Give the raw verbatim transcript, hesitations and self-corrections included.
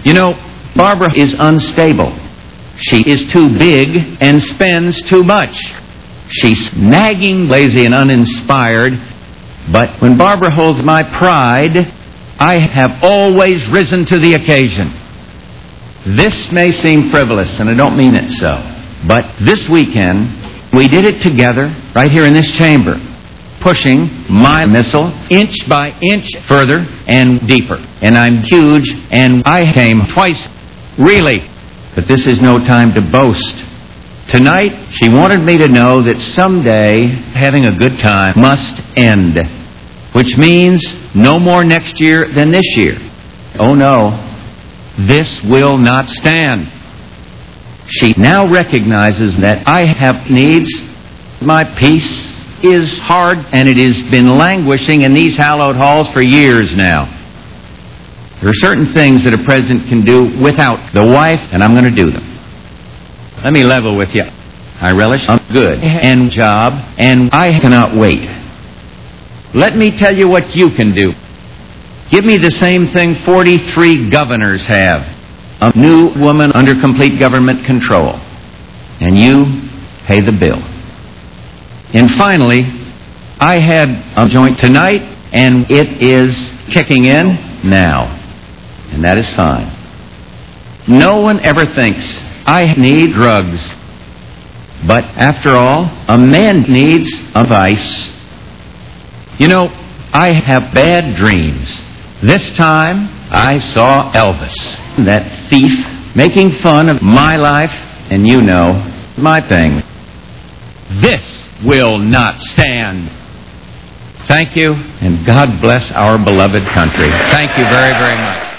You know, Barbara is unstable. She is too big and spends too much. She's nagging, lazy, and uninspired. But when Barbara holds my pride, I have always risen to the occasion. This may seem frivolous, and I don't mean it so. But this weekend, we did it together right here in this chamber, pushing my missile inch by inch further and deeper. And I'm huge, and I came twice. Really. But this is no time to boast. Tonight, she wanted me to know that someday having a good time must end, which means no more next year than this year. Oh no, this will not stand. She now recognizes that I have needs. My peace is hard, and it has been languishing in these hallowed halls for years now. There are certain things that a president can do without the wife, and I'm going to do them. Let me level with you. I relish a good and job, and I cannot wait. Let me tell you what you can do. Give me the same thing forty-three governors have. A new woman under complete government control. And you pay the bill. And finally, I had a joint tonight, and it is kicking in now. And that is fine. No one ever thinks I need drugs. But after all, a man needs a vice. You know, I have bad dreams. This time, I saw Elvis, that thief, making fun of my life, and you know, my thing. This will not stand. Thank you, and God bless our beloved country. Thank you very, very much.